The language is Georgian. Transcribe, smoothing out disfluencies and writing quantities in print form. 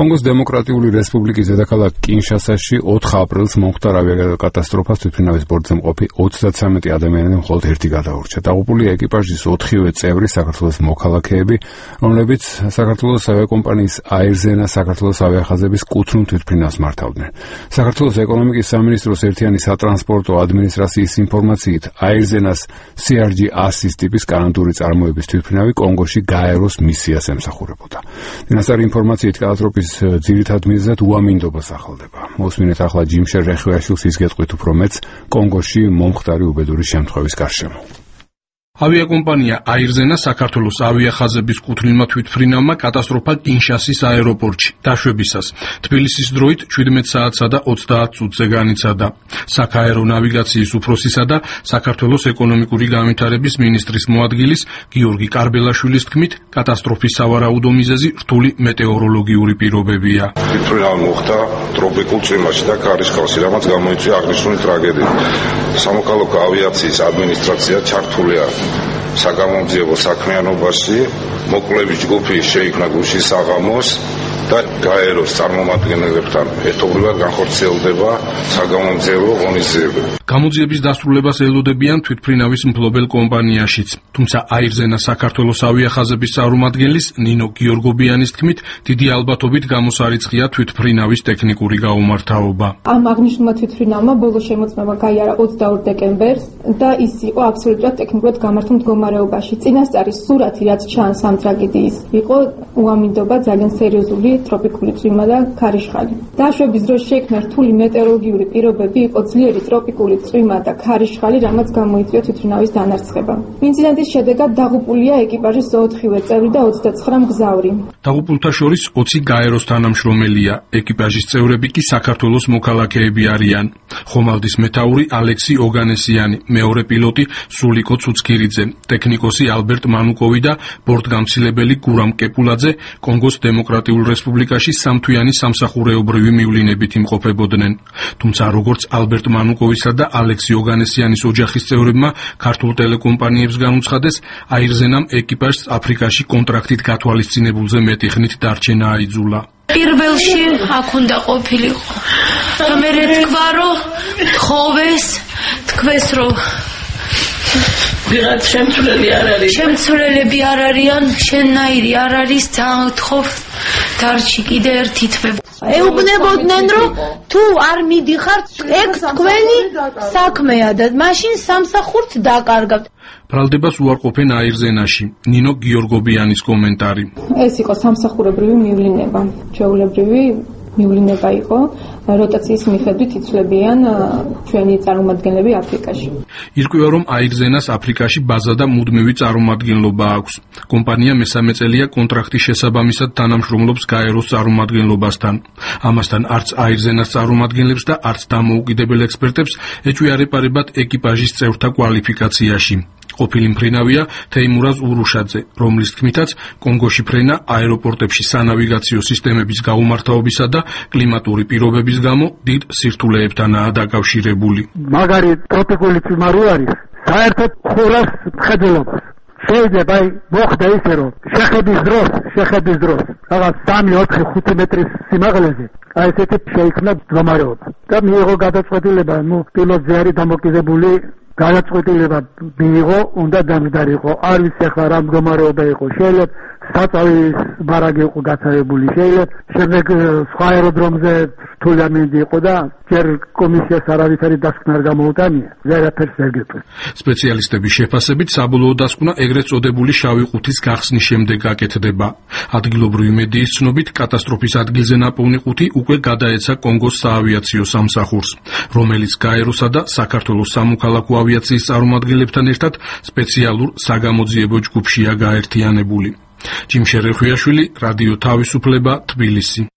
კონგოს დემოკრატიული რესპუბლიკის დედაქალაქ კინშასაში 4 აპრილს მომხდარ ავიაკატასტროფას თვითმფრინავის ბორტზე მყოფი 33 ადამიანიდან მხოლოდ ერთი გადაურჩა. დაღუპული ეკიპაჟის 4-ვე წევრი საქართველოს მოქალაქეები, რომლებიც საქართველოს ავიაკომპანიის აირზენა საქართველოს ავიახაზების კუთვნილ თვითმფრინავს მართავდნენ. საქართველოს ეკონომიკის სამინისტროს ერთიანი სატრანსპორტო ადმინისტრაციის ინფორმაციით, აირზენას CRJ-100 ტიპის კანონტური წარმოების თვითმფრინავი კონგოში გაეროს მისიას ემსახურებოდა. დინასტარი ინფორმაციით კატასტროფის ძირითად მიზეზად უამინდობას ახალდება. მოსმინეთ ახლა ჯიმშერ რეხვიაშვილს ის გეტყვით უფრო მეც კონგოში მომხდარი უბედური შემთხვევის გარშემო. ავიაკომპანია აირზენა საქართველოს ავიახაზების კუთვნილმა თვითმფრინავმა კატასტროფა კინშასის აეროპორტში დაშვებისას თბილისის დროით 17 საათსა და 30 წუთზე განიცადა. საქაერო ნავიგაციის უფროსისა და საქართველოს ეკონომიკური განვითარების მინისტრის მოადგილის გიორგი კარბელაშვილის თქმით, კატასტროფის სავარაუდო მიზეზი რთული მეტეოროლოგიური პირობებია. თვითმფრინავი მოხდა ტროპიკულ წვიმაში და ქარიშხალში, რამაც გამოიწვია აღნიშნული ტრაგედია. სამოქალაქო ავიაციის ადმინისტრაცია ჩართულია საგამომძიებო საქმიანობაში, მოკლების ჯგუფი შეიქმნა გუშინ საღამოს და გაეროს წარმომადგენლებთან ერთობლივად განხორციელდება საგამომძიებო ღონისძიებები. გამოძიების დასრულებას ელოდებიან თვითმფრინავის მფლობელ კომპანიაშიც, თუმცა აირზენა საქართველოს ავიახაზების წარმომადგენლის ნინო გიორგობიანის თქმით, დიდი ალბათობით გამოსარიცხია თვითმფრინავის ტექნიკური გაუმართავობა. ამ აღნიშნულმა თვითმფრინავმა ბოლო შემოწმება გაიარა 22 დეკემბერს და ის იყო აბსოლუტურად ტექნიკურად გამართულ მდგომარეობაში. წინასწარი სურათი, რაც ჩანს ამ ტრაგედიის, იყო უამინდობა, ძალიან სერიოზული ტროპიკული წვიმა და ქარიშხალი. დაშვების დროს შეიქმნა რთული მეტეოროლოგიური პირობები, იყო ძლიერი ტროპიკული წვიმა და ქარიშხალი, რამაც გამოიწვია თვითმფრინავის დანარცხება. ინციდენტის შედეგად დაღუპულია ეკიპაჟის 4-ვე წევრი და 29 მგზავრი. დაღუპულთა შორის 20 გაეროს თანამშრომელია, ეკიპაჟის წევრები კი საქართველოს მოქალაქეები არიან. ხომალდის მეთაური ალექსი ოგანესიანი, მეორე პილოტი სულიკო ცუცქირიძე, ტექნიკოსი ალბერტ მანუკოვი და ბორტგამცილებელი გურამ კეპულაძე კონგოს დემოკრატიულ რესპუბლიკაში სამთვიანი სამსახურეობრივი მივლინებით იმყოფებოდნენ. თუმცა როგორც ალბერტ მანუკოვისა და ალექსი ოგანესიანის ოჯახის წევრებმა ქართულ ტელეკომპანიებს განუცხადეს, აირზენამ ეკიპაჟს აფრიკაში კონტრაქტით გათვალისწინებულზე მეტი ხნით დარჩენა აიძულა. პირველში აქ უნდა ყოფილიყო. და მე თქვა რომ თხოვეს, თქვეს რომ ვიღაც შემცვლელი არ არის. შემცვლელები არ არიან, შენნაირი არ არის, თხოვ დარჩი კიდე ერთი თვე. ეუბნებოდნენ რომ თუ არ მიდიხართ, ეგ თქვენი საქმეა და მაშინ სამსახურს დაკარგავთ. ბრალდებას უარყოფენ აირზენაში. ნინო გიორგობიანის კომენტარი. ეს იყო სამსახურებრივი მივლინება. ჩვეულებრივი მივლინება იყო, როტაციის მიხედვით იცვლებიან ჩვენი წარმომადგენლები აფრიკაში. ირკვევა, რომ აირზენას აფრიკაში ბაზა და მუდმივი წარმომადგენლობა აქვს. კომპანია მესამე წელია კონტრაქტის შესაბამისად თანამშრომლობს გაეროს წარმომადგენლობასთან. ამასთან არც აირზენას წარმომადგენლებს და არც დამოუკიდებელ ექსპერტებს ეჭვიარეპარებად ეკიპაჟის წევრთა კვალიფიკაციაში. ყოფილი მფრინავია თეიმურაზ ურუშაძე, რომლის თქმითაც კონგოში ფრენა აეროპორტებში სანავიგაციო სისტემების გაუმართავობისა და კლიმატური პირობების გამო დიდ სირთულეებთანაა დაკავშირებული. მაგარი ტროპიკული წვიმა რო არის, საერთოდ ხურას მხედველობას. შეიძლება მოხდა ისე რომ შეხედის დროს რაღაც 3-4-5 მეტრის სიმაღლეზე ესეთი შეიქმნა მდგომარეობა. და მიიღო გადაწყვეტილება, პილოტზე არის დამოკიდებული გადაწყვეტილება მიიღო, უნდა დამჯდარიყო. არ ვიცი ახლა რა მდგომარეობა იყო. შეიძლება საწავის ბარაგი იყო გაცავებული, შეიძლება შემდეგ სხვა აეროდრომზე რთული ამინდი იყო და ჯერ კომისიას არავითარი დასკვნა არ გამოუტანია. ვერაფერს ვერ გეტყვით. სპეციალისტების შეფასებით საბოლოო დასკვნა ეგრეთ წოდებული შავი ყუთის გახსნის შემდეგ გაკეთდება. ადგილობრივი მედიის ცნობით, კატასტროფის ადგილზე ნაპოვნი ყუთი უკვე გადაეცა კონგოს საავიაციო სამსახურს, რომელიც გაეროსა და საქართველოს სამოქალაქო ავიაციის წარმომადგენლებთან ერთად სპეციალურ საგამოძიებო ჯგუფშია გაერთიანებული. ჯიმშერ რეხვიაშვილი, რადიო თავისუფლება, თბილისი.